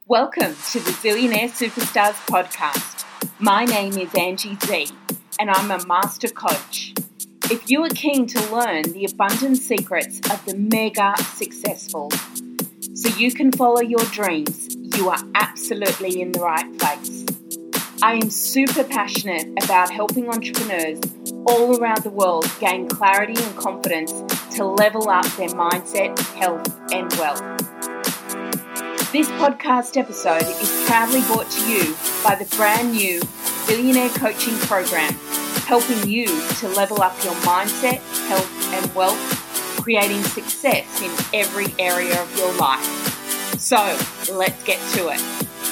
Welcome to the Zillionaire Superstars podcast. My name is Angie Z, and I'm a master coach. If you are keen to learn the abundant secrets of the mega successful so you can follow your dreams, you are absolutely in the right place. I am super passionate about helping entrepreneurs all around the world gain clarity and confidence to level up their mindset, health, and wealth. This podcast episode is proudly brought to you by the brand new Billionaire Coaching Program, helping you to level up your mindset, health, and wealth, creating success in every area of your life. So, let's get to it.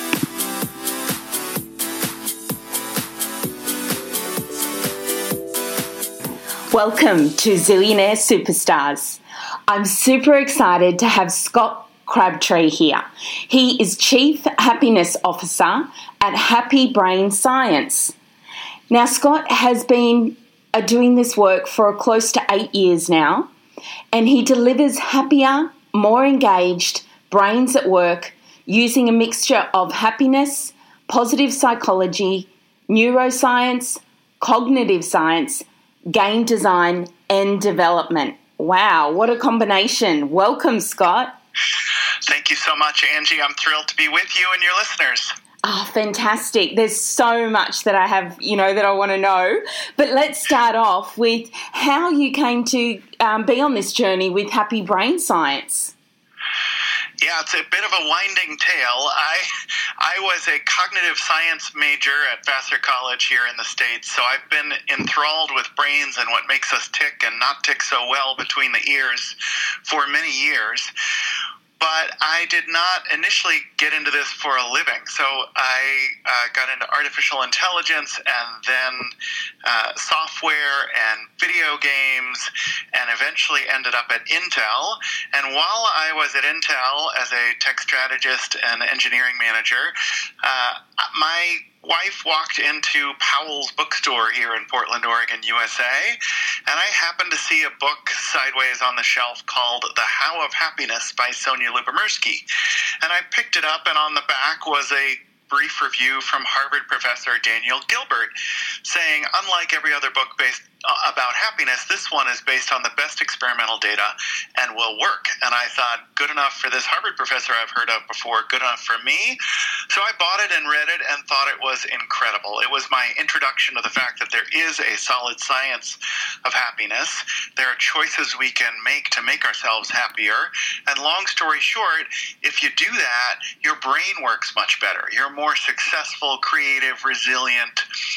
Welcome to Zillionaire Superstars. I'm super excited to have Scott Crabtree here. He is Chief Happiness Officer at Happy Brain Science. Now, Scott has been doing this work for close to 8 years now, and he delivers happier, more engaged brains at work using a mixture of happiness, positive psychology, neuroscience, cognitive science, game design, and development. Wow, what a combination. Welcome, Scott. Thank you so much, Angie. I'm thrilled to be with you and your listeners. Oh, fantastic. There's so much that I have, that I want to know. But let's start off with how you came to be on this journey with Happy Brain Science. Yeah, it's a bit of a winding tale. I was a cognitive science major at Vassar College here in the States, so I've been enthralled with brains and what makes us tick and not tick so well between the ears for many years. But I did not initially get into this for a living. So I got into artificial intelligence and then software and video games and eventually ended up at Intel. And while I was at Intel as a tech strategist and engineering manager, my wife walked into Powell's bookstore here in Portland, Oregon, USA, and I happened to see a book sideways on the shelf called The How of Happiness by Sonia Lyubomirsky. And I picked it up, and on the back was a brief review from Harvard professor Daniel Gilbert saying, unlike every other book based about happiness, this one is based on the best experimental data and will work. And I thought, good enough for this Harvard professor I've heard of before, good enough for me. So I bought it and read it and thought it was incredible. It was my introduction to the fact that there is a solid science of happiness. There are choices we can make to make ourselves happier. And long story short, if you do that, your brain works much better. You're more successful, creative, resilient,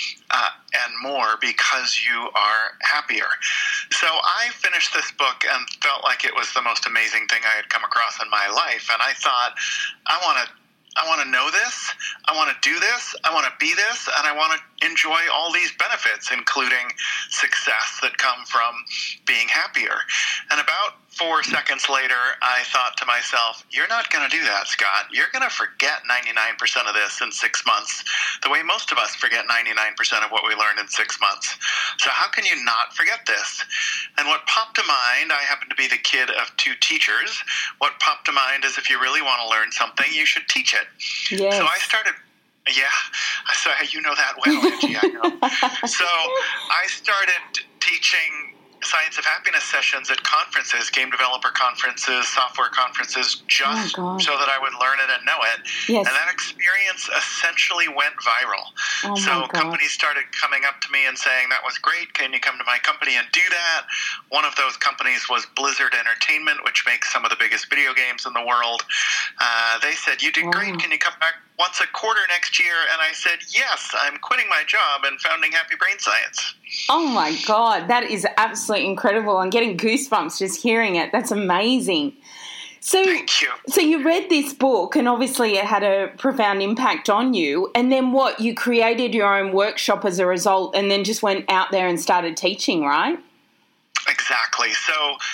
and more because you are happier. So I finished this book and felt like it was the most amazing thing I had come across in my life. And I thought, I want to know this, I want to do this, I want to be this, and I want to enjoy all these benefits, including success that come from being happier. And about 4 seconds later, I thought to myself, you're not going to do that, Scott. You're going to forget 99% of this in 6 months, the way most of us forget 99% of what we learned in 6 months. So how can you not forget this? And what popped to mind, I happen to be the kid of 2 teachers, what popped to mind is if you really want to learn something, you should teach it. Yes. So I started... Yeah, so you know that well, Angie, I know. So I started teaching Science of Happiness sessions at conferences, game developer conferences, software conferences, just so that I would learn it and know it. Yes. And that experience essentially went viral. So companies started coming up to me and saying, that was great, can you come to my company and do that? One of those companies was Blizzard Entertainment, which makes some of the biggest video games in the world. They said, you did great, can you come back once a quarter next year? And I said, yes, I'm quitting my job and founding Happy Brain Science. Oh my God, that is absolutely incredible. I'm getting goosebumps just hearing it. That's amazing. So, thank you. So you read this book and obviously it had a profound impact on you. And then what? You created your own workshop as a result and then just went out there and started teaching, right? Exactly. So,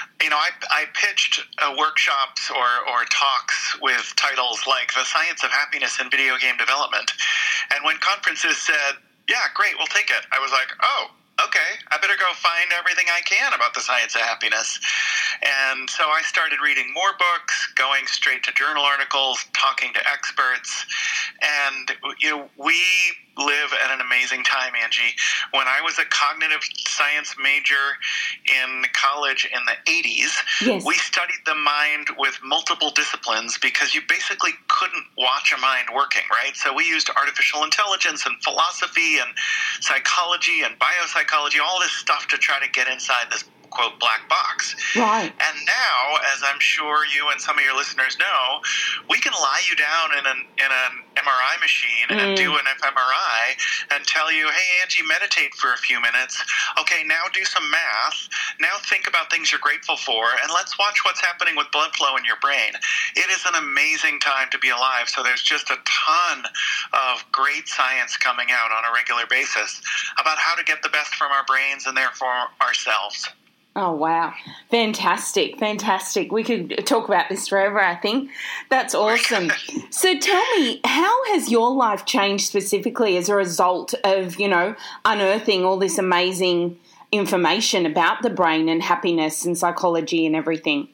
I pitched workshops or talks with titles like The Science of Happiness in Video Game Development. And when conferences said, yeah, great, we'll take it, I was like, oh, okay. okay, I better go find everything I can about the science of happiness. And so I started reading more books, going straight to journal articles, talking to experts. And, we live at an amazing time, Angie. When I was a cognitive science major in college in the 80s, yes. we studied the mind with multiple disciplines because you basically couldn't watch a mind working, right? So we used artificial intelligence and philosophy and psychology and biopsychology, all this stuff to try to get inside this quote black box. Right. And now, as I'm sure you and some of your listeners know, we can lie you down in an MRI machine and do an fMRI and tell you, hey, Angie, meditate for a few minutes. Okay, now do some math. Now think about things you're grateful for, and let's watch what's happening with blood flow in your brain. It is an amazing time to be alive, so there's just a ton of great science coming out on a regular basis about how to get the best from our brains and therefore ourselves. Oh, wow. Fantastic. We could talk about this forever, I think. That's awesome. So tell me, how has your life changed specifically as a result of, unearthing all this amazing information about the brain and happiness and psychology and everything?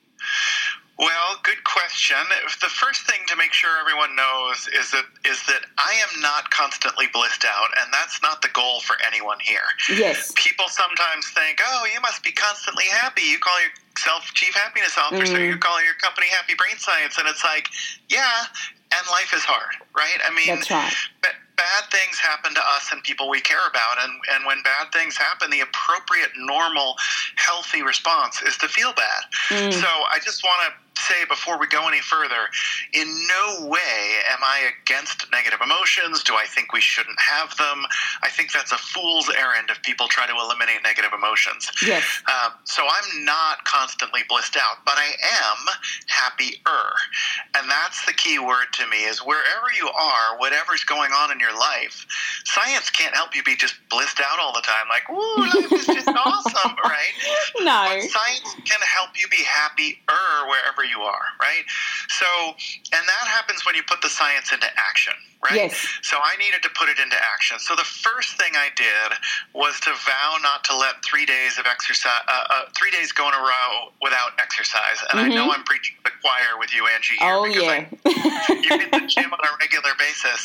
Well, good question. The first thing to make sure everyone knows is that I am not constantly blissed out, and that's not the goal for anyone here. Yes. People sometimes think, oh, you must be constantly happy. You call yourself Chief Happiness Officer, you call your company Happy Brain Science, and it's like, yeah, and life is hard, right? I mean, that's right. Bad things happen to us and people we care about, and when bad things happen, the appropriate, normal, healthy response is to feel bad. So I just want to say before we go any further, in no way am I against negative emotions. Do I think we shouldn't have them? I think that's a fool's errand if people try to eliminate negative emotions. Yes. So I'm not constantly blissed out, but I am happier. And that's the key word to me, is wherever you are, whatever's going on in your life, science can't help you be just blissed out all the time, like, ooh, life is just awesome, right? No. But science can help you be happier wherever you are, right? So, and that happens when you put the science into action, right? Yes. So I needed to put it into action. So the first thing I did was to vow not to let 3 days of exercise, 3 days go in a row without exercise. And I know I'm preaching to the choir with you, Angie, here. Oh, because yeah. you hit the gym on a regular basis.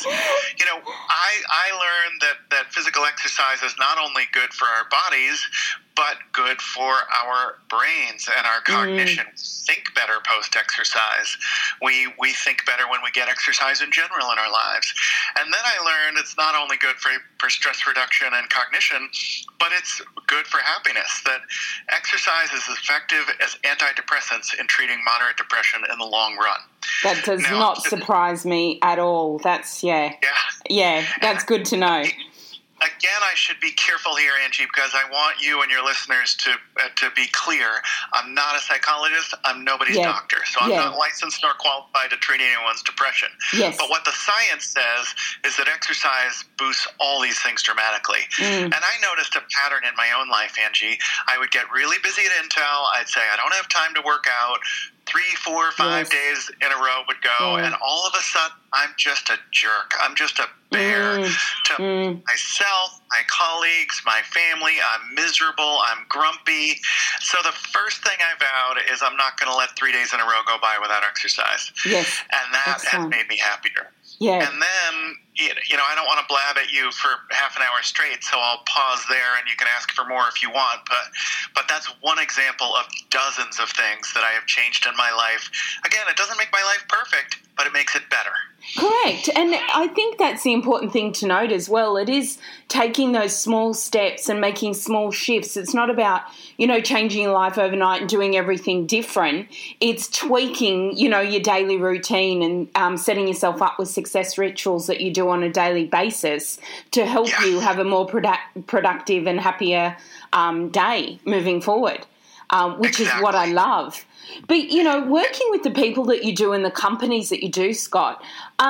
I learned that physical exercise is not only good for our bodies, but good for our brains and our cognition. Think better post-exercise. We think better when we get exercise in general in our lives. And then I learned it's not only good for stress reduction and cognition, but it's good for happiness, that exercise is as effective as antidepressants in treating moderate depression in the long run. That does not surprise me at all. That's, yeah, that's good to know. Again, I should be careful here, Angie, because I want you and your listeners to be clear. I'm not a psychologist. I'm nobody's doctor. So I'm not licensed nor qualified to treat anyone's depression. Yes. But what the science says is that exercise boosts all these things dramatically. And I noticed a pattern in my own life, Angie. I would get really busy at Intel. I'd say, I don't have time to work out. 3, 4, 5 days in a row would go, and all of a sudden, I'm just a jerk. I'm just a bear to myself, my colleagues, my family. I'm miserable. I'm grumpy. So the first thing I vowed is I'm not going to let 3 days in a row go by without exercise. Yes. And that has made me happier. Yeah. And then, I don't want to blab at you for half an hour straight, so I'll pause there and you can ask for more if you want. But that's one example of dozens of things that I have changed in my life. Again, it doesn't make my life perfect, but it makes it better. Correct. And I think that's the important thing to note as well. It is taking those small steps and making small shifts. It's not about, changing your life overnight and doing everything different. It's tweaking, your daily routine and setting yourself up with success rituals that you do on a daily basis to help you have a more productive and happier day moving forward, which is what I love. But, working with the people that you do and the companies that you do, Scott,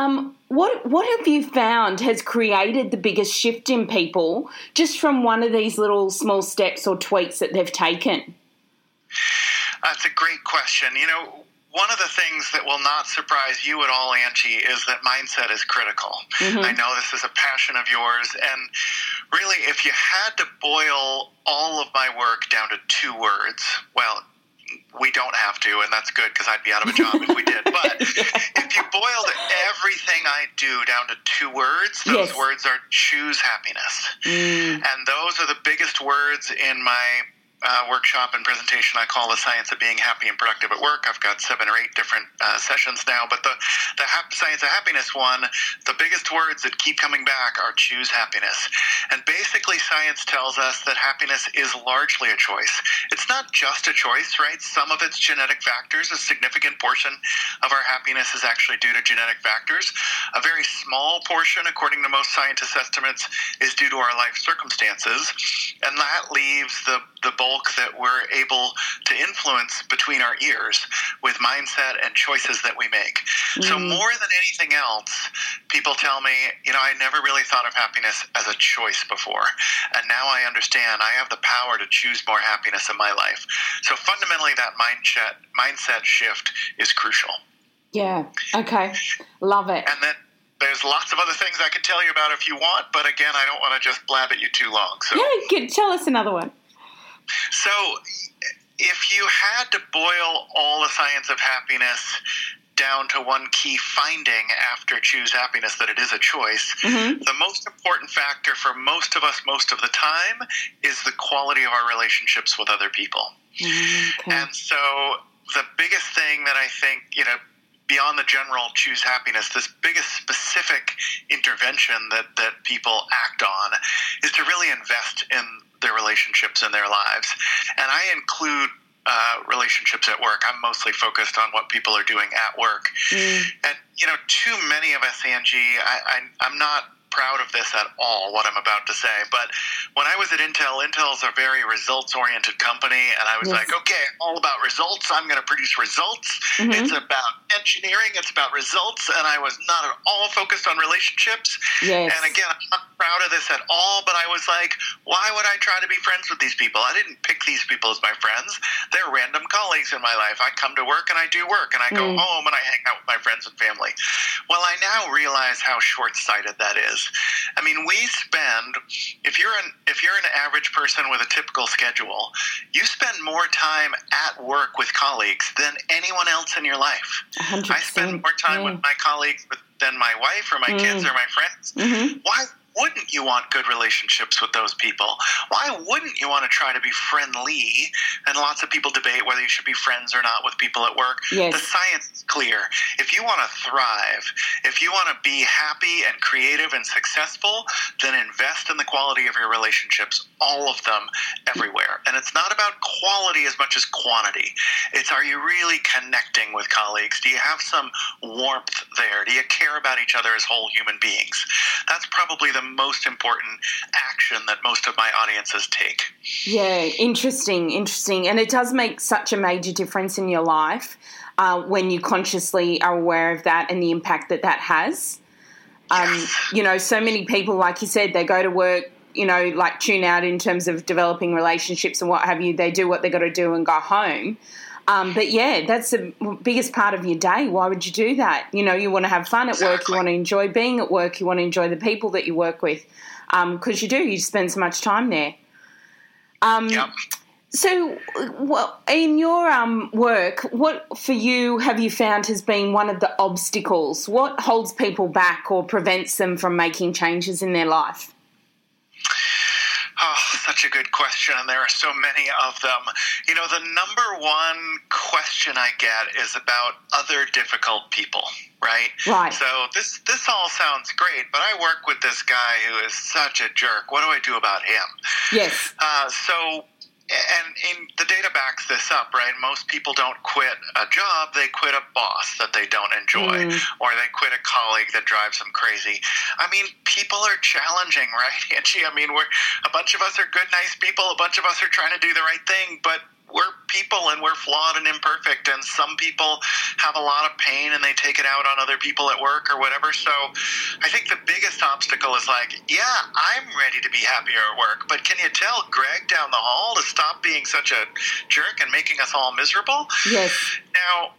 what have you found has created the biggest shift in people just from one of these little small steps or tweaks that they've taken? That's a great question. one of the things that will not surprise you at all, Angie, is that mindset is critical. Mm-hmm. I know this is a passion of yours, and really, if you had to boil all of my work down to 2 words, well, we don't have to, and that's good because I'd be out of a job if we did. But if you boiled everything I do down to 2 words, those words are choose happiness. And those are the biggest words in my workshop and presentation I call The Science of Being Happy and Productive at Work. I've got 7 or 8 different sessions now, but the Science of Happiness one, the biggest words that keep coming back are choose happiness. And basically science tells us that happiness is largely a choice. It's not just a choice, right? Some of it's genetic factors. A significant portion of our happiness is actually due to genetic factors. A very small portion, according to most scientists' estimates, is due to our life circumstances. And that leaves the bulk that we're able to influence between our ears with mindset and choices that we make. So more than anything else, people tell me, I never really thought of happiness as a choice before. And now I understand I have the power to choose more happiness in my life. So fundamentally, that mindset shift is crucial. Yeah. Okay. Love it. And then there's lots of other things I could tell you about if you want, but again, I don't want to just blab at you too long. So tell us another one. So if you had to boil all the science of happiness down to one key finding after choose happiness, that it is a choice, the most important factor for most of us most of the time is the quality of our relationships with other people. Okay. And so the biggest thing that I think, beyond the general choose happiness, this biggest specific intervention that people act on is to really invest in their relationships in their lives. And I include relationships at work. I'm mostly focused on what people are doing at work. And, too many of us, Angie, I'm not proud of this at all, what I'm about to say, but when I was at Intel's a very results-oriented company, and I was like, okay, all about results. I'm going to produce results. It's about engineering. It's about results, and I was not at all focused on relationships. And again, I'm not proud of this at all, but I was like, why would I try to be friends with these people? I didn't pick these people as my friends. They're random colleagues in my life. I come to work and I do work, and I go home and I hang out with my friends and family. Well, I now realize how short-sighted that is. I mean, we spend, if you're an average person with a typical schedule, you spend more time at work with colleagues than anyone else in your life. 100%. I spend more time with my colleagues than my wife or my kids or my friends. Why wouldn't you want good relationships with those people? Why wouldn't you want to try to be friendly? And lots of people debate whether you should be friends or not with people at work. The science is clear. If you want to thrive, if you want to be happy and creative and successful, then invest in the quality of your relationships, all of them, everywhere. And it's not about quality as much as quantity. It's, are you really connecting with colleagues? Do you have some warmth there? Do you care about each other as whole human beings? That's probably the most important action that most of my audiences take. Yeah, interesting. And it does make such a major difference in your life when you consciously are aware of that and the impact that has. So many people, like you said, they go to work, like tune out in terms of developing relationships and what have you. They do what they got to do and go home. But yeah, that's the biggest part of your day. Why would you do that? You want to have fun at work. You want to enjoy being at work. You want to enjoy the people that you work with, because you spend so much time there. So, in your work, what for you have you found has been one of the obstacles? What holds people back or prevents them from making changes in their life? Oh, such a good question, and there are so many of them. The number one question I get is about other difficult people, right? Right. So this all sounds great, but I work with this guy who is such a jerk. What do I do about him? Yes. And the data backs this up, right? Most people don't quit a job, they quit a boss that they don't enjoy, or they quit a colleague that drives them crazy. I mean, people are challenging, right, Angie? I mean, a bunch of us are good, nice people, a bunch of us are trying to do the right thing, but we're people and we're flawed and imperfect, and some people have a lot of pain and they take it out on other people at work or whatever. So I think the biggest obstacle is like, yeah, I'm ready to be happier at work, but can you tell Greg down the hall to stop being such a jerk and making us all miserable? Yes. Now,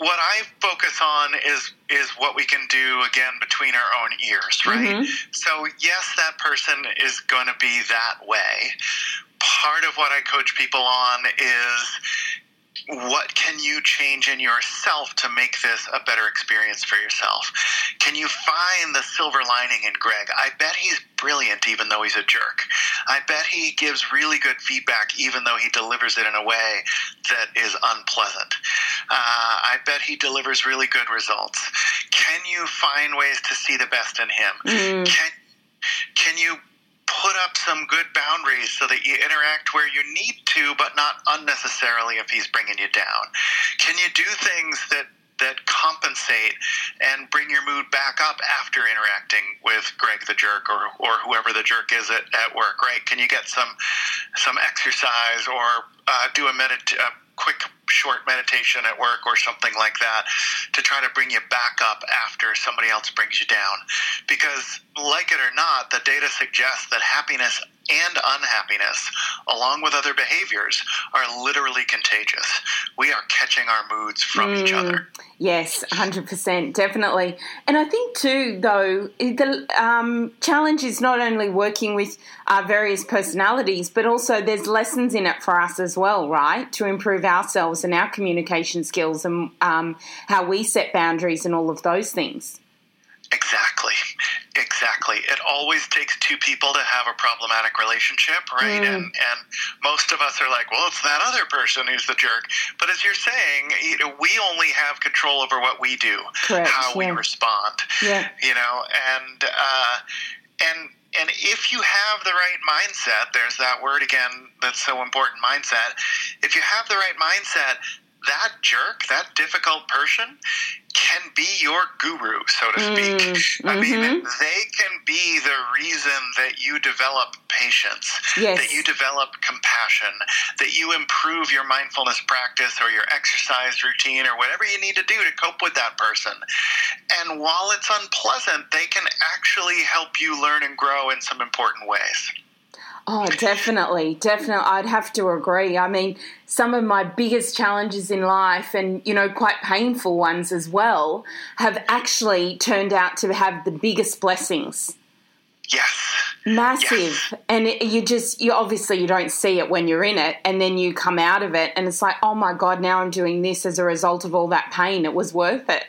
what I focus on is what we can do, again, between our own ears, right? So, yes, that person is going to be that way. Part of what I coach people on is, what can you change in yourself to make this a better experience for yourself? Can you find the silver lining in Greg? I bet he's brilliant even though he's a jerk. I bet he gives really good feedback even though he delivers it in a way that is unpleasant. I bet he delivers really good results. Can you find ways to see the best in him? Can you put up some good boundaries so that you interact where you need to, but not unnecessarily if he's bringing you down? Can you do things that compensate and bring your mood back up after interacting with Greg the jerk or whoever the jerk is at work, right? Can you get some exercise or do a quick short meditation at work or something like that to try to bring you back up after somebody else brings you down? Because, like it or not, the data suggests that happiness and unhappiness, along with other behaviors, are literally contagious. We are catching our moods from each other. Yes, 100%, definitely. And I think too, though, the challenge is not only working with our various personalities, but also there's lessons in it for us as well, right, to improve ourselves and our communication skills and how we set boundaries and all of those things. Exactly. It always takes two people to have a problematic relationship, right? And most of us are like, well, it's that other person who's the jerk. But as you're saying, we only have control over what we do, how we respond. And if you have the right mindset, there's that word again that's so important, mindset. If you have the right mindset, that jerk, that difficult person, can be your guru, so to speak. I mean, they can be the reason that you develop patience, that you develop compassion, that you improve your mindfulness practice or your exercise routine or whatever you need to do to cope with that person. And while it's unpleasant, they can actually help you learn and grow in some important ways. Oh, definitely. I'd have to agree. I mean, some of my biggest challenges in life and, quite painful ones as well have actually turned out to have the biggest blessings. Yes. Massive. Yes. And you obviously you don't see it when you're in it, and then you come out of it and it's like, oh my God, now I'm doing this as a result of all that pain. It was worth it.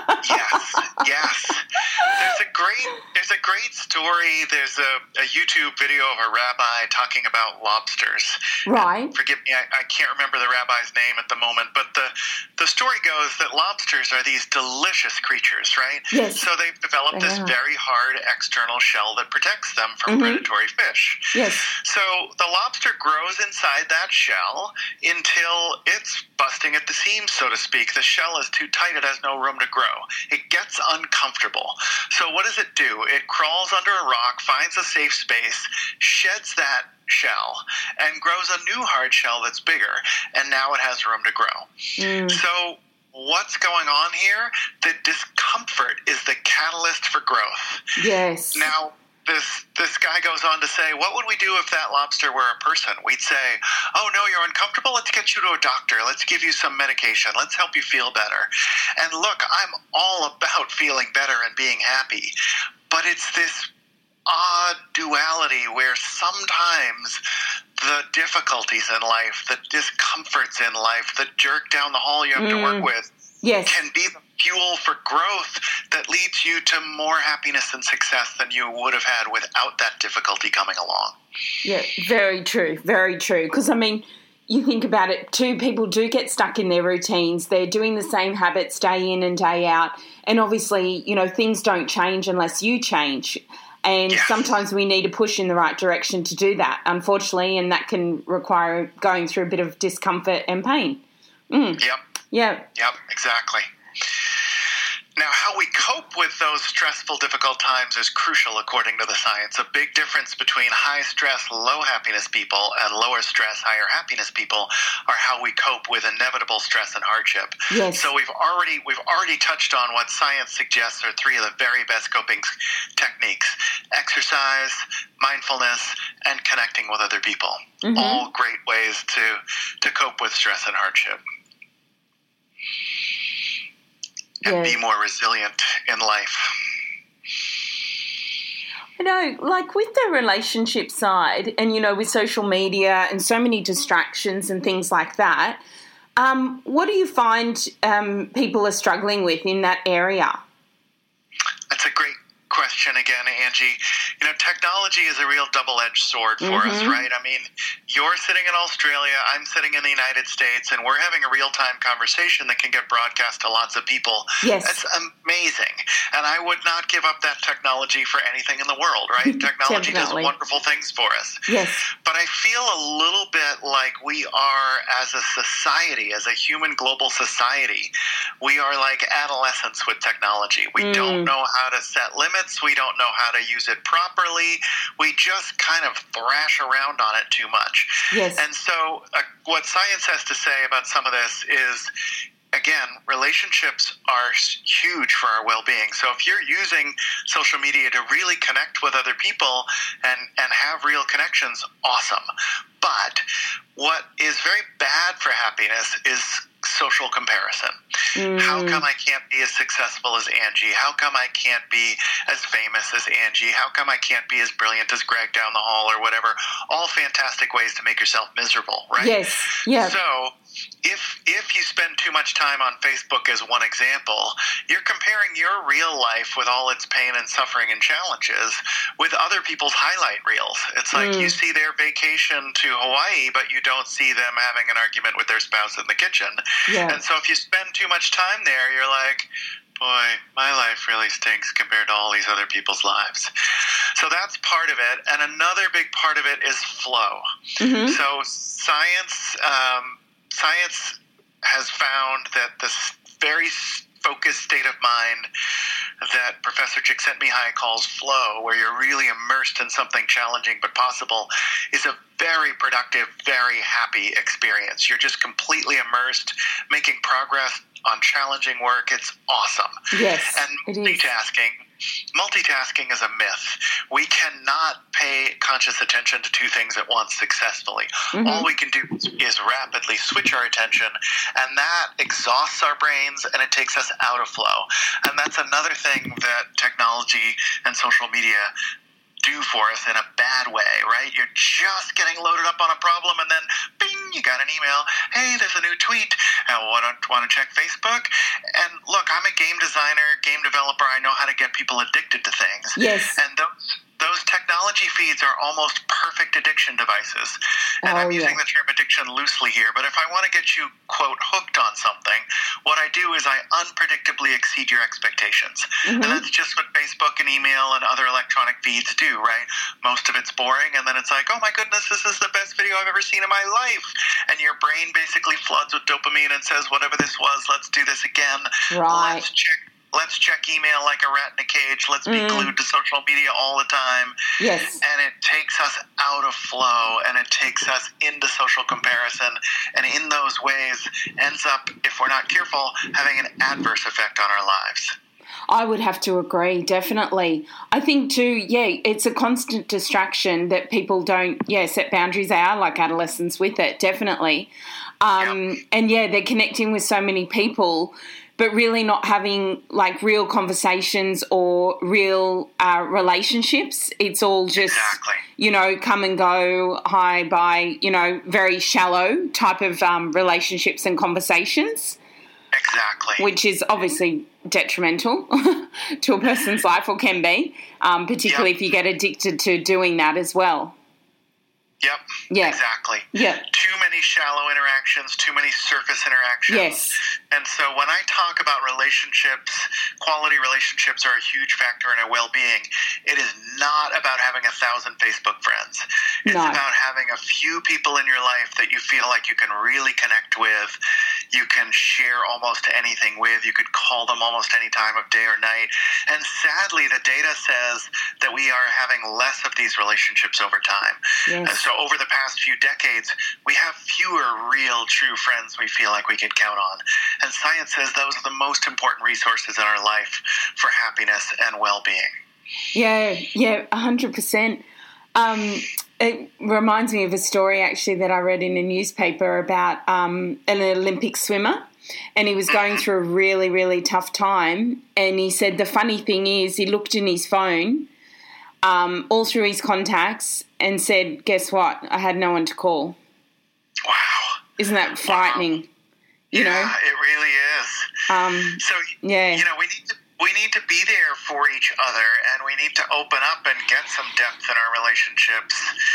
Yes. There's a great story. There's a YouTube video of a rabbi talking about lobsters. Right. And forgive me, I can't remember the rabbi's name at the moment, but the story goes that lobsters are these delicious creatures, right? Yes. So they've developed this very hard external shell that protects them from predatory fish. Yes. So the lobster grows inside that shell until it's busting at the seams, so to speak. The shell is too tight. It has no room to grow. It gets uncomfortable. So what does it do? It crawls under a rock, finds a safe space, sheds that shell, and grows a new hard shell that's bigger, and now it has room to grow. So what's going on here? The discomfort is the catalyst for growth. Yes. Now, this guy goes on to say, what would we do if that lobster were a person? We'd say, oh, no, you're uncomfortable? Let's get you to a doctor. Let's give you some medication. Let's help you feel better. And look, I'm all about feeling better and being happy. But it's this odd duality where sometimes the difficulties in life, the discomforts in life, the jerk down the hall you have to work with, can be the fuel for growth that leads you to more happiness and success than you would have had without that difficulty coming along. Yeah, very true, very true. Because, I mean, you think about it too, people do get stuck in their routines. They're doing the same habits day in and day out. And obviously, things don't change unless you change. And sometimes we need to push in the right direction to do that, unfortunately, and that can require going through a bit of discomfort and pain. Yep, exactly. Now, how we cope with those stressful, difficult times is crucial, according to the science. A big difference between high-stress, low-happiness people and lower-stress, higher-happiness people are how we cope with inevitable stress and hardship. Yes. So we've already touched on what science suggests are three of the very best coping techniques: exercise, mindfulness, and connecting with other people. All great ways to cope with stress and hardship. and be more resilient in life. I know, like with the relationship side and, with social media and so many distractions and things like that, what do you find people are struggling with in that area? That's a great question again, Angie. Technology is a real double-edged sword for us, right? I mean, you're sitting in Australia, I'm sitting in the United States, and we're having a real-time conversation that can get broadcast to lots of people. Yes. That's amazing. And I would not give up that technology for anything in the world, right? Technology does wonderful things for us. Yes. But I feel a little bit like we are, as a society, as a human global society, we are like adolescents with technology. We don't know how to set limits. We don't know how to use it properly. We just kind of thrash around on it too much. Yes. And so what science has to say about some of this is, again, relationships are huge for our well-being. So if you're using social media to really connect with other people and have real connections, awesome. But what is very bad for happiness is social comparison. How come I can't be as successful as Angie? How come I can't be as famous as Angie? How come I can't be as brilliant as Greg down the hall or whatever? All fantastic ways to make yourself miserable, right? Yes. Yeah. So if you spend too much time on Facebook as one example, you're comparing your real life with all its pain and suffering and challenges with other people's highlight reels. It's like you see their vacation to Hawaii, but you don't see them having an argument with their spouse in the kitchen. Yeah. And so if you spend too much time there, you're like, boy, my life really stinks compared to all these other people's lives. So that's part of it. And another big part of it is flow. So science has found that this very focused state of mind that Professor Csikszentmihalyi calls flow, where you're really immersed in something challenging but possible, is a very productive, very happy experience. You're just completely immersed, making progress on challenging work. It's awesome. Yes, and multitasking is a myth. We cannot pay conscious attention to two things at once successfully. All we can do is rapidly switch our attention, and that exhausts our brains and it takes us out of flow. And that's another thing that technology and social media do for us in a bad way, right? You're just getting loaded up on a problem and then bing, you got an email. Hey, there's a new tweet. Want to check Facebook? And look, I'm a game designer, game developer. I know how to get people addicted to things. Yes. And those technology feeds are almost perfect addiction devices. And I'm using the term addiction loosely here, but if I want to get you, quote, hooked on something, what I do is I unpredictably exceed your expectations. And that's just what Facebook and email and other electronic feeds do, right? Most of it's boring, and then it's like, oh my goodness, this is the best video I've ever seen in my life. And your brain basically floods with dopamine and says, whatever this was, let's do this again. Right. Let's check email like a rat in a cage. Let's be glued to social media all the time. Yes. And it takes us out of flow, and it takes us into social comparison. And in those ways, ends up, if we're not careful, having an adverse effect on our lives. I would have to agree, definitely. I think too, it's a constant distraction that people don't, set boundaries. They are like adolescents with it, definitely. And they're connecting with so many people, but really not having like real conversations or real relationships. It's all just, come and go, hi, bye, very shallow type of relationships and conversations. Exactly. Which is obviously detrimental to a person's life, or can be, particularly if you get addicted to doing that as well. Yep. Yeah. Exactly. Yeah. Too many shallow interactions, too many surface interactions. Yes. And so when I talk about relationships, quality relationships are a huge factor in our well-being. It is not about having 1,000 Facebook friends. It's about having a few people in your life that you feel like you can really connect with, you can share almost anything with, you could call them almost any time of day or night. And sadly, the data says that we are having less of these relationships over time. Yes. And so over the past few decades, we have fewer real, true friends we feel like we can count on. And science says those are the most important resources in our life for happiness and well-being. Yeah, 100%. It reminds me of a story actually that I read in a newspaper about an Olympic swimmer. and he was going through a really, really tough time. And he said the funny thing is he looked in his phone all through his contacts and said, guess what? I had no one to call. Wow. Isn't that frightening? Wow. You know? It really is. So, we need to be there for each other, and we need to open up and get some depth in our relationships.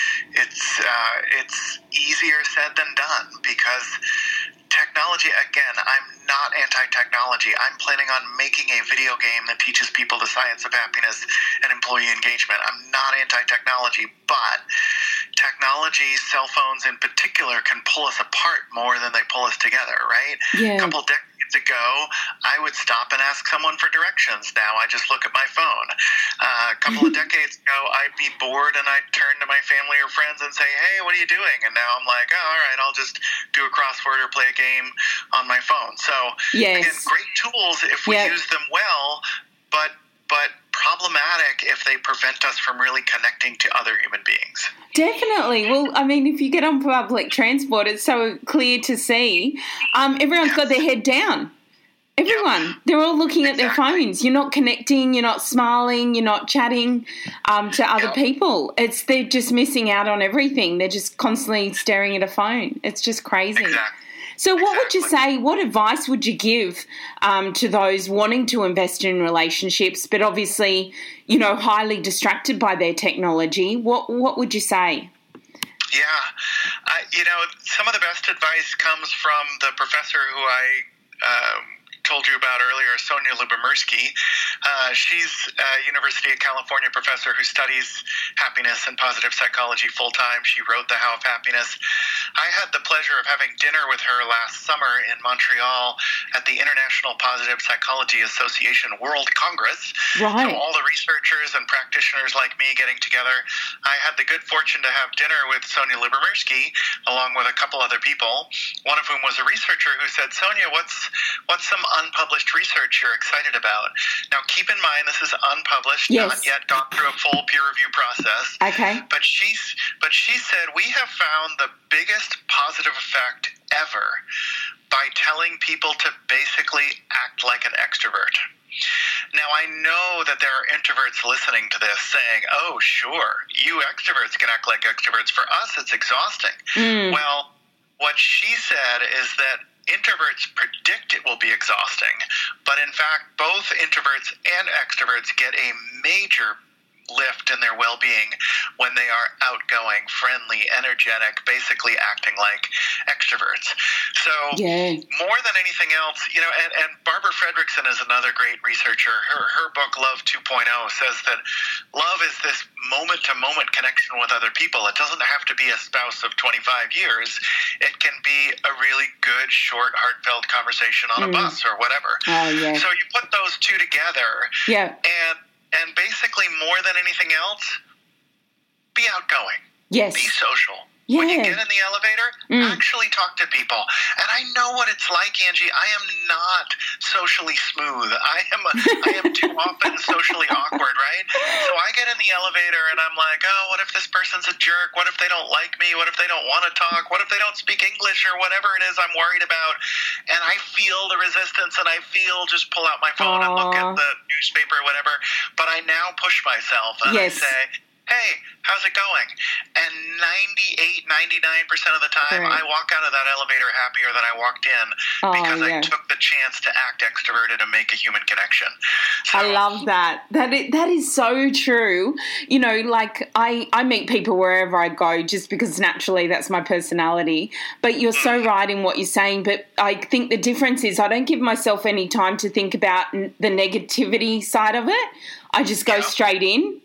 It's easier said than done because technology, again, I'm not anti-technology. I'm planning on making a video game that teaches people the science of happiness and employee engagement. I'm not anti-technology, but technology, cell phones in particular, can pull us apart more than they pull us together, right? Yeah. A couple decades ago, I would stop and ask someone for directions. Now I just look at my phone. A couple of decades ago, I'd be bored and I'd turn to my family or friends and say, hey, what are you doing? And now I'm like, oh, all right, I'll just do a crossword or play a game on my phone. So, again, great tools if we use them well, but problematic if they prevent us from really connecting to other human beings. Definitely. Well, I mean, if you get on public transport, it's so clear to see. Everyone's got their head down. Everyone. Yep. They're all looking at their phones. You're not connecting. You're not smiling. You're not chatting to other people. They're just missing out on everything. They're just constantly staring at a phone. It's just crazy. Exactly. So what would you say, what advice would you give to those wanting to invest in relationships but obviously, you know, highly distracted by their technology? What would you say? Yeah. Some of the best advice comes from the professor who I told you about earlier, Sonia Lyubomirsky. She's a University of California professor who studies happiness and positive psychology full-time. She wrote The How of Happiness. I had the pleasure of having dinner with her last summer in Montreal at the International Positive Psychology Association World Congress. Right. So all the researchers and practitioners like me getting together. I had the good fortune to have dinner with Sonia Lyubomirsky along with a couple other people, one of whom was a researcher who said, Sonia, what's some unpublished research you're excited about? Now, keep in mind, this is unpublished, not yet gone through a full peer review process. Okay. But she said, we have found the biggest positive effect ever by telling people to basically act like an extrovert. Now, I know that there are introverts listening to this saying, oh, sure, you extroverts can act like extroverts. For us, it's exhausting. Well, what she said is that introverts predict it will be exhausting, but in fact, both introverts and extroverts get a major lift in their well-being when they are outgoing, friendly, energetic, basically acting like extroverts. So more than anything else, and Barbara Fredrickson is another great researcher. Her book, Love 2.0, says that love is this moment-to-moment connection with other people. It doesn't have to be a spouse of 25 years. It can be a really good, short, heartfelt conversation on a bus or whatever. So you put those two together, and basically, more than anything else, be outgoing. Yes. Be social. Yeah. When you get in the elevator, actually talk to people. And I know what it's like, Angie. I am not socially smooth. I am too often socially awkward, right? So I get in the elevator and I'm like, oh, what if this person's a jerk? What if they don't like me? What if they don't want to talk? What if they don't speak English or whatever it is I'm worried about? And I feel the resistance and I just pull out my phone and look at the newspaper or whatever. But I now push myself and I say, hey, how's it going? And 99% of the time, I walk out of that elevator happier than I walked in because I took the chance to act extroverted and make a human connection. So, I love that. That is so true. You know, like I meet people wherever I go just because naturally that's my personality. But you're so right in what you're saying. But I think the difference is I don't give myself any time to think about the negativity side of it. I just go straight in.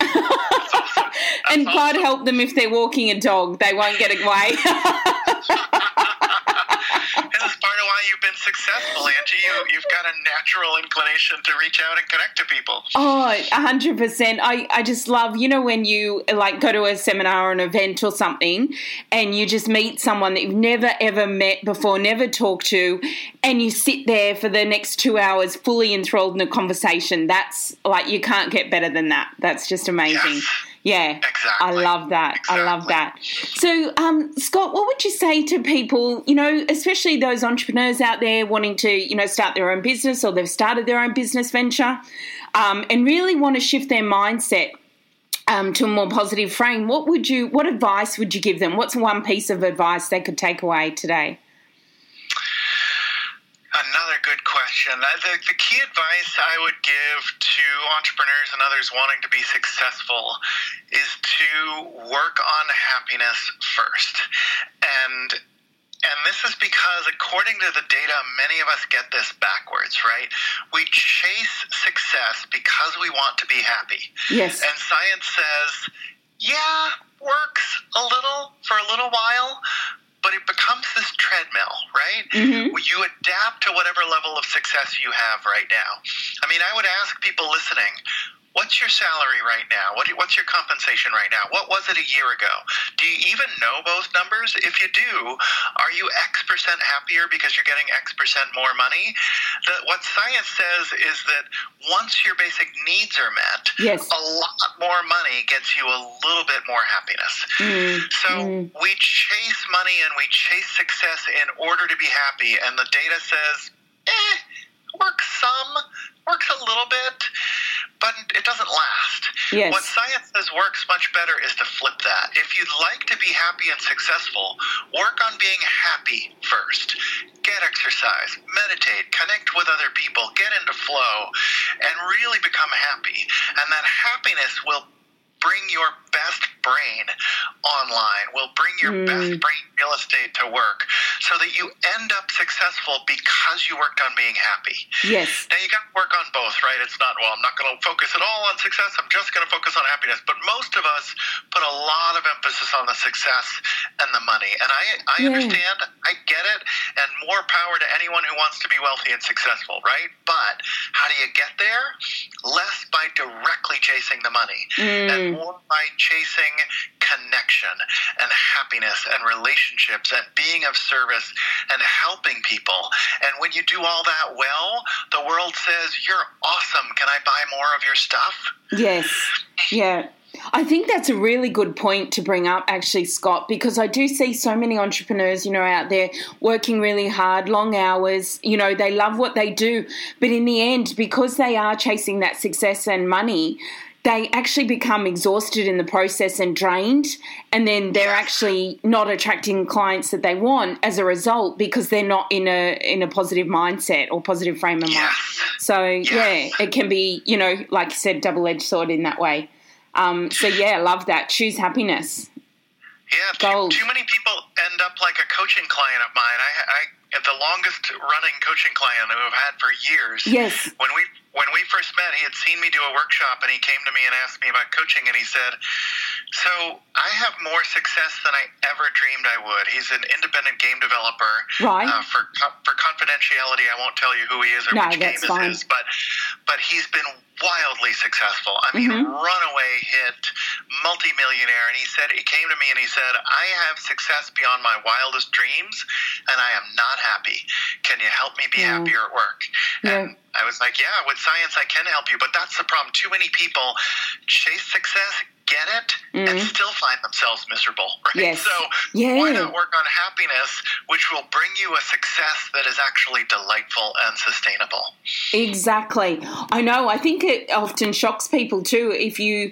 And God help them if they're walking a dog. They won't get away. This is part of why you've been successful, Angie. You've got a natural inclination to reach out and connect to people. Oh, 100%. I just love, when you like go to a seminar or an event or something and you just meet someone that you've never, ever met before, never talked to, and you sit there for the next 2 hours fully enthralled in a conversation. That's like, you can't get better than that. That's just amazing. Yeah, exactly. I love that. Exactly. I love that. So, Scott, what would you say to people, especially those entrepreneurs out there wanting to, start their own business, or they've started their own business venture, and really want to shift their mindset to a more positive frame? What advice would you give them? What's one piece of advice they could take away today? Another good question. The key advice I would give to entrepreneurs and others wanting to be successful is to work on happiness first. And this is because, according to the data, many of us get this backwards, right? We chase success because we want to be happy. Yes. And science says, yeah, works a little for a little while, but it becomes this treadmill, right? Mm-hmm. You adapt to whatever level of success you have right now. I mean, I would ask people listening, what's your salary right now? What's your compensation right now? What was it a year ago? Do you even know both numbers? If you do, are you X% happier because you're getting X% more money? What science says is that once your basic needs are met, yes, a lot more money gets you a little bit more happiness. We chase money and we chase success in order to be happy, and the data says, works a little bit, but it doesn't last. Yes. What science says works much better is to flip that. If you'd like to be happy and successful, work on being happy first. Get exercise, meditate, connect with other people, get into flow, and really become happy. And that happiness will bring your best brain online, will bring your best brain real estate to work, so that you end up successful because you worked on being happy. Yes. Now, you got to work on both, right? It's not, I'm not going to focus at all on success, I'm just going to focus on happiness. But most of us put a lot of emphasis on the success and the money. And I understand, I get it, and more power to anyone who wants to be wealthy and successful, right? But how do you get there? Less by directly chasing the money, and more by chasing connection and happiness and relationships and being of service and helping people. And when you do all that well, the world says, you're awesome. Can I buy more of your stuff? Yes. Yeah. I think that's a really good point to bring up, actually, Scott, because I do see so many entrepreneurs, out there working really hard, long hours, they love what they do. But in the end, because they are chasing that success and money, they actually become exhausted in the process and drained, and then they're actually not attracting clients that they want as a result, because they're not in a positive mindset or positive frame of mind. So, it can be, like you said, double-edged sword in that way. I love that. Choose happiness. Yeah, too many people end up like a coaching client of mine. I the longest running coaching client who I've had for years. Yes. When we first met, he had seen me do a workshop, and he came to me and asked me about coaching, and he said, so I have more success than I ever dreamed I would. He's an independent game developer. Right. For confidentiality, I won't tell you who he is or which game is his, but he's been wildly successful. I mean, runaway hit, multimillionaire. And he came to me and he said, I have success beyond my wildest dreams, and I am not happy. Can you help me be happier at work? And I was like, with science I can help you, but that's the problem. Too many people chase success, get it, and still find themselves miserable, right? Yes. So why not work on happiness, which will bring you a success that is actually delightful and sustainable? Exactly. I know. I think it often shocks people too if you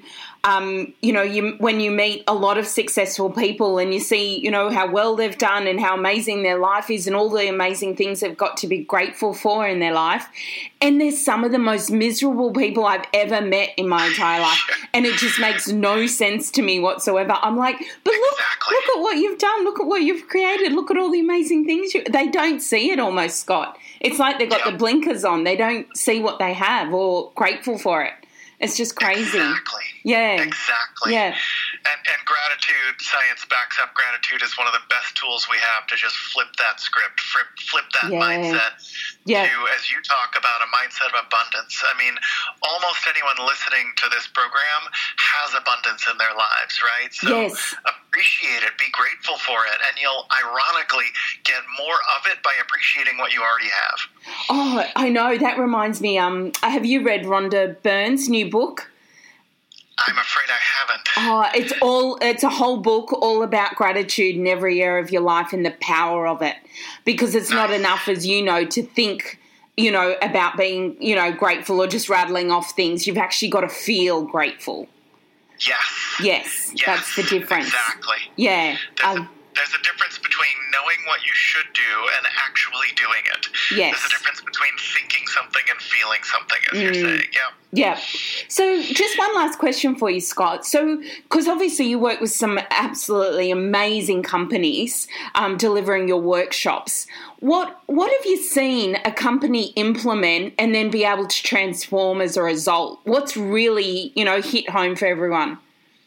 when you meet a lot of successful people and you see, how well they've done and how amazing their life is and all the amazing things they've got to be grateful for in their life. And there's some of the most miserable people I've ever met in my entire life. And it just makes no sense to me whatsoever. I'm like, but look at what you've done. Look at what you've created. Look at all the amazing things. They don't see it almost, Scott. It's like they've got the blinkers on. They don't see what they have or grateful for it. It's just crazy. Exactly. Yeah. Exactly. Yeah. And gratitude, science backs up gratitude is one of the best tools we have to just flip that script, flip that mindset to, as you talk about, a mindset of abundance. I mean, almost anyone listening to this program has abundance in their lives, right? So appreciate it, be grateful for it, and you'll ironically get more of it by appreciating what you already have. Oh, I know. That reminds me, have you read Rhonda Byrne's new book? I'm afraid I haven't. It's a whole book all about gratitude in every area of your life and the power of it. Because it's not enough, as you know, to think, about being, grateful or just rattling off things. You've actually got to feel grateful. Yes, that's the difference. Exactly. Yeah. There's a difference between knowing what you should do and actually doing it. Yes. There's a difference between thinking something and feeling something, as you're saying. Yeah. So just one last question for you, Scott. So, because obviously you work with some absolutely amazing companies delivering your workshops. What have you seen a company implement and then be able to transform as a result? What's really, hit home for everyone?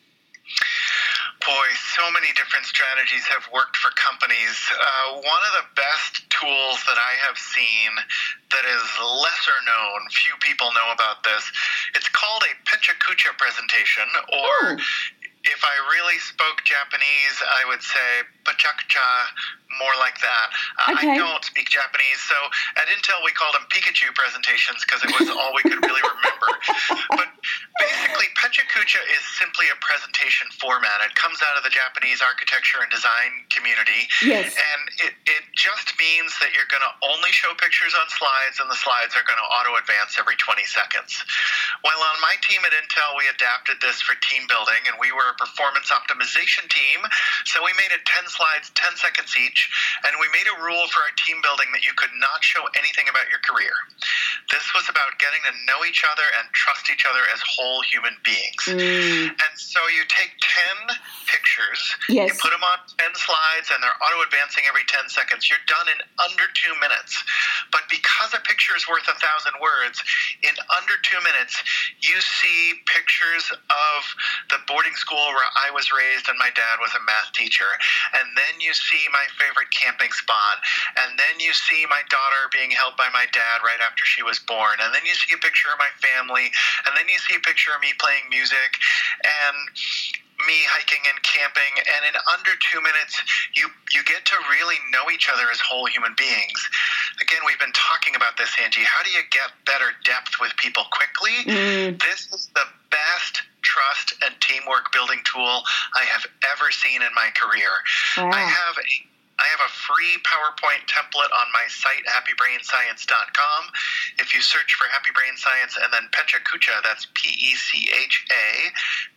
Boy, so many different strategies have worked for companies. One of the best tools that I have seen that is lesser known, few people know about this, it's called a Pechakucha presentation, or if I really spoke Japanese, I would say Pechakucha, more like that. Okay. I don't speak Japanese, so at Intel we called them Pikachu presentations because it was all we could really remember. But basically, Pechakucha is simply a presentation format. It comes out of the Japanese architecture and design community. Yes. And it just means that you're going to only show pictures on slides, and the slides are going to auto-advance every 20 seconds. Well, on my team at Intel, we adapted this for team building, and we were a performance optimization team, so we made it 10 slides, 10 seconds each, and we made a rule for our team building that you could not show anything about your career. This was about getting to know each other and trust each other as whole human beings. And so you take 10 pictures, you put them on 10 slides, and they're auto-advancing every 10 seconds. You're done in under 2 minutes. But because a picture is worth 1,000 words, in under 2 minutes, you see pictures of the boarding school where I was raised and my dad was a math teacher. And then you see my favorite camping spot. And then you see my daughter being held by my dad right after she was born. And then you see a picture of my family. And then you see a picture of me playing music and me hiking and camping. And in under 2 minutes, you get to really know each other as whole human beings. Again, we've been talking about this, Angie. How do you get better depth with people quickly? This is the best trust and teamwork building tool I have ever seen in my career. Wow. I have a free PowerPoint template on my site, happybrainscience.com. If you search for Happy Brain Science and then Pechakucha, that's Pecha,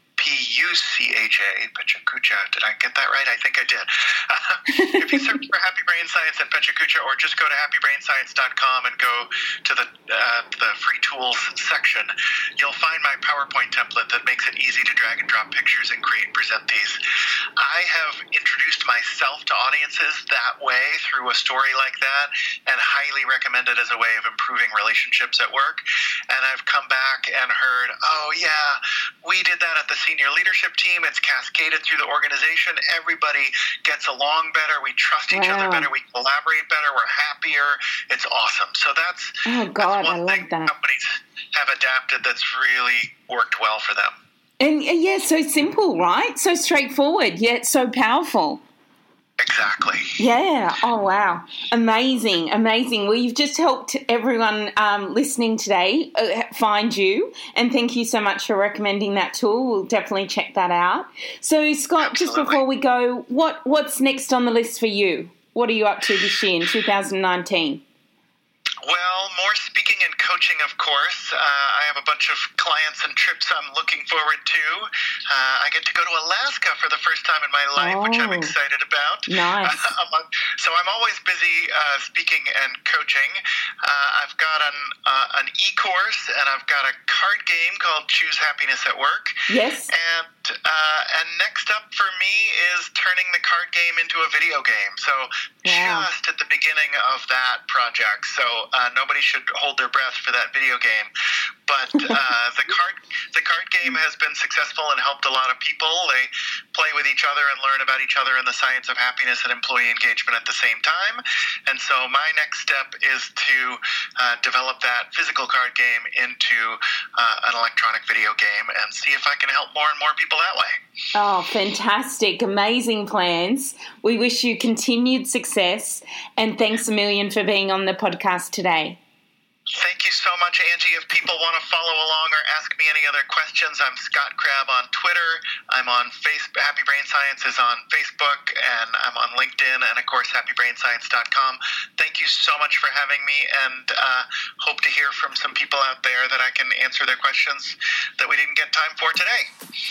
Pechakucha. Did I get that right? I think I did. If you search for Happy Brain Science and Pechakucha, or just go to happybrainscience.com and go to the free tools section, you'll find my PowerPoint template that makes it easy to drag and drop pictures and create and present these. I have introduced myself to audiences that way through a story like that, and highly recommend it as a way of improving relationships at work. And I've come back and heard, oh yeah, we did that at the senior leadership team. It's cascaded through the organization. Everybody gets along better. We trust each other better. We collaborate better. We're happier. It's awesome. So that's one thing companies have adapted that's really worked well for them. And yeah, so simple, right? So straightforward, yet so powerful. Exactly. Yeah. Oh, wow. Amazing. Well, you've just helped everyone listening today find you, and thank you so much for recommending that tool. We'll definitely check that out. So, Scott, just before we go, what's next on the list for you? What are you up to this year in 2019? Well, more speaking and coaching, of course. I have a bunch of clients and trips I'm looking forward to. I get to go to Alaska for the first time in my life, which I'm excited about. Nice. So I'm always busy speaking and coaching. I've got an e-course, and I've got a card game called Choose Happiness at Work. Yes. And next up for me is turning the card game into a video game. So just at the beginning of that project. So nobody should hold their breath for that video game. But the card game has been successful and helped a lot of people. They play with each other and learn about each other and the science of happiness and employee engagement at the same time. And so my next step is to develop that physical card game into an electronic video game and see if I can help more and more people that way. Oh, fantastic. Amazing plans. We wish you continued success, and thanks a million for being on the podcast today. Thank you so much, Angie. If people want to follow along or ask me any other questions, I'm Scott Crabb on Twitter. I'm on Facebook. Happy Brain Science is on Facebook, and I'm on LinkedIn, and of course, happybrainscience.com. Thank you so much for having me, and hope to hear from some people out there that I can answer their questions that we didn't get time for today.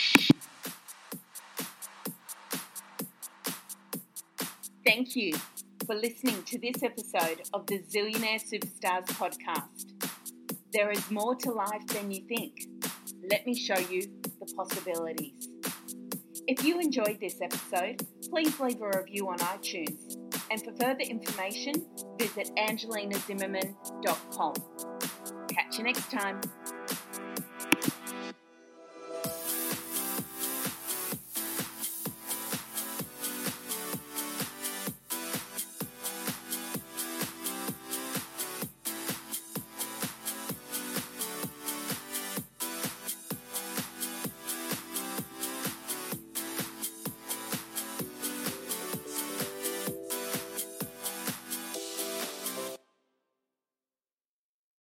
Thank you for listening to this episode of the Zillionaire Superstars podcast. There is more to life than you think. Let me show you the possibilities. If you enjoyed this episode, please leave a review on iTunes. And for further information, visit angelinazimmerman.com. Catch you next time.